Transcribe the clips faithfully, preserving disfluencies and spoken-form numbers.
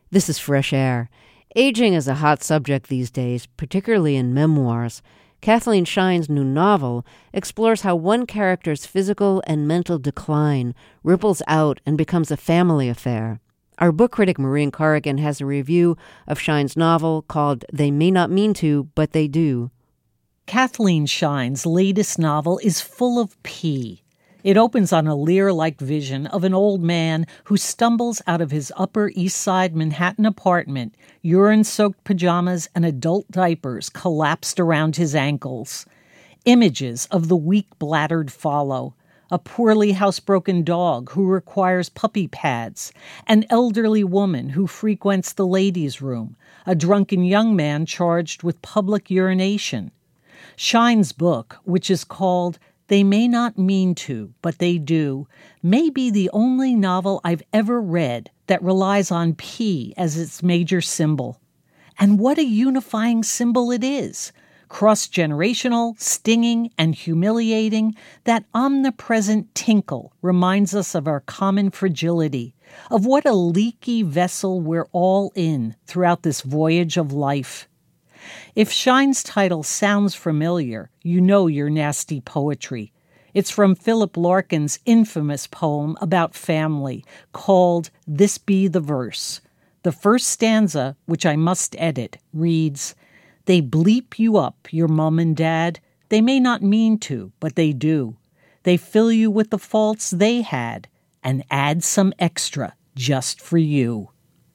This is Fresh Air. Aging is a hot subject these days, particularly in memoirs. Kathleen Shine's new novel explores how one character's physical and mental decline ripples out and becomes a family affair. Our book critic Maureen Corrigan has a review of Shine's novel called They May Not Mean to, But They Do. Kathleen Shine's latest novel is full of pee. It opens on a Lear-like vision of an old man who stumbles out of his Upper East Side Manhattan apartment, urine-soaked pajamas and adult diapers collapsed around his ankles. Images of the weak-bladdered follow. A poorly housebroken dog who requires puppy pads, an elderly woman who frequents the ladies' room, a drunken young man charged with public urination. Shine's book, which is called They May Not Mean to, But They Do, may be the only novel I've ever read that relies on pee as its major symbol. And what a unifying symbol it is! Cross-generational, stinging, and humiliating, that omnipresent tinkle reminds us of our common fragility, of what a leaky vessel we're all in throughout this voyage of life. If Shine's title sounds familiar, you know your nasty poetry. It's from Philip Larkin's infamous poem about family called This Be the Verse. The first stanza, which I must edit, reads, "They bleep you up, your mom and dad. They may not mean to, but they do. They fill you with the faults they had and add some extra just for you."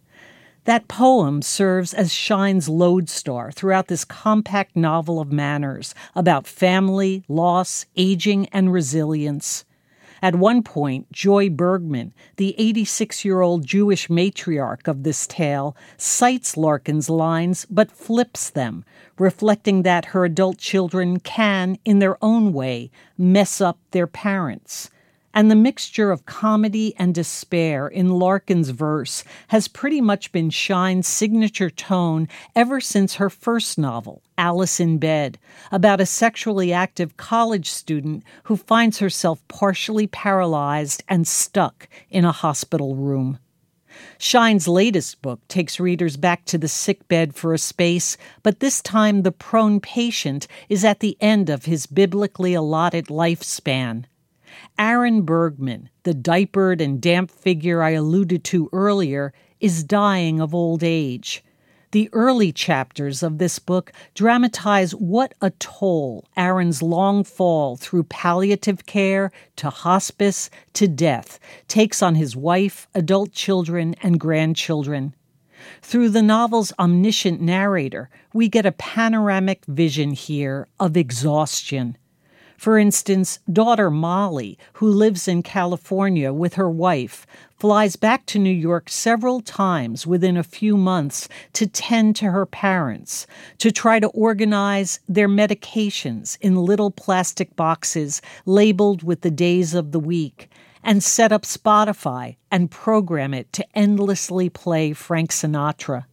That poem serves as Shine's lodestar throughout this compact novel of manners about family, loss, aging, and resilience. At one point, Joy Bergman, the eighty-six-year-old Jewish matriarch of this tale, cites Larkin's lines but flips them, reflecting that her adult children can, in their own way, mess up their parents. And the mixture of comedy and despair in Larkin's verse has pretty much been Shine's signature tone ever since her first novel, Alice in Bed, about a sexually active college student who finds herself partially paralyzed and stuck in a hospital room. Shine's latest book takes readers back to the sickbed for a space, but this time the prone patient is at the end of his biblically allotted lifespan. Aaron Bergman, the diapered and damp figure I alluded to earlier, is dying of old age. The early chapters of this book dramatize what a toll Aaron's long fall through palliative care to hospice to death takes on his wife, adult children, and grandchildren. Through the novel's omniscient narrator, we get a panoramic vision here of exhaustion. For instance, daughter Molly, who lives in California with her wife, flies back to New York several times within a few months to tend to her parents, to try to organize their medications in little plastic boxes labeled with the days of the week, and set up Spotify and program it to endlessly play Frank Sinatra.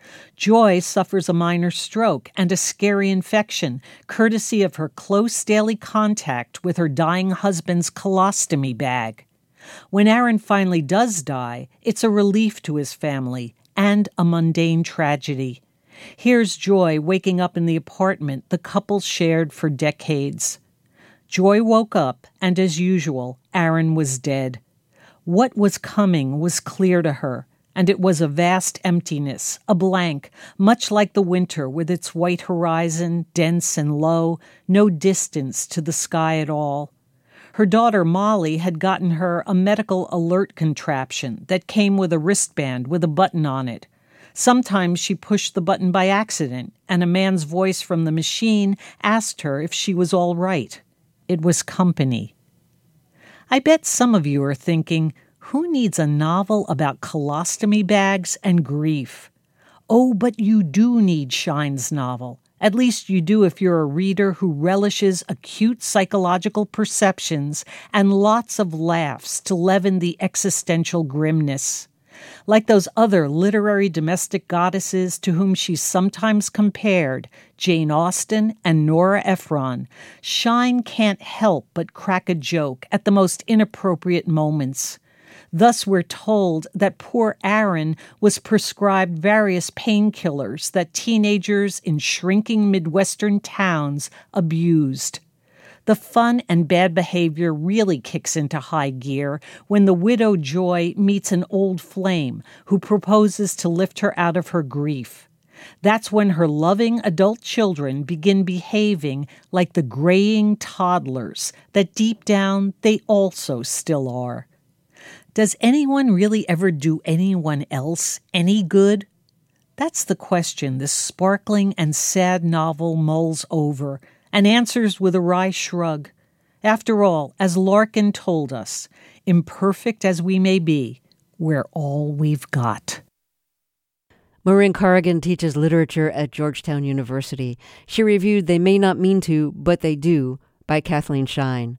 Joy suffers a minor stroke and a scary infection, courtesy of her close daily contact with her dying husband's colostomy bag. When Aaron finally does die, it's a relief to his family and a mundane tragedy. Here's Joy waking up in the apartment the couple shared for decades. Joy woke up, and as usual, Aaron was dead. What was coming was clear to her. And it was a vast emptiness, a blank, much like the winter with its white horizon, dense and low, no distance to the sky at all. Her daughter Molly had gotten her a medical alert contraption that came with a wristband with a button on it. Sometimes she pushed the button by accident, and a man's voice from the machine asked her if she was all right. It was company. I bet some of you are thinking, who needs a novel about colostomy bags and grief? Oh, but you do need Shine's novel. At least you do if you're a reader who relishes acute psychological perceptions and lots of laughs to leaven the existential grimness. Like those other literary domestic goddesses to whom she's sometimes compared, Jane Austen and Nora Ephron, Shine can't help but crack a joke at the most inappropriate moments. Thus, we're told that poor Aaron was prescribed various painkillers that teenagers in shrinking Midwestern towns abused. The fun and bad behavior really kicks into high gear when the widow Joy meets an old flame who proposes to lift her out of her grief. That's when her loving adult children begin behaving like the graying toddlers that deep down they also still are. Does anyone really ever do anyone else any good? That's the question this sparkling and sad novel mulls over and answers with a wry shrug. After all, as Larkin told us, imperfect as we may be, we're all we've got. Maureen Corrigan teaches literature at Georgetown University. She reviewed They May Not Mean to, But They Do by Kathleen Shine.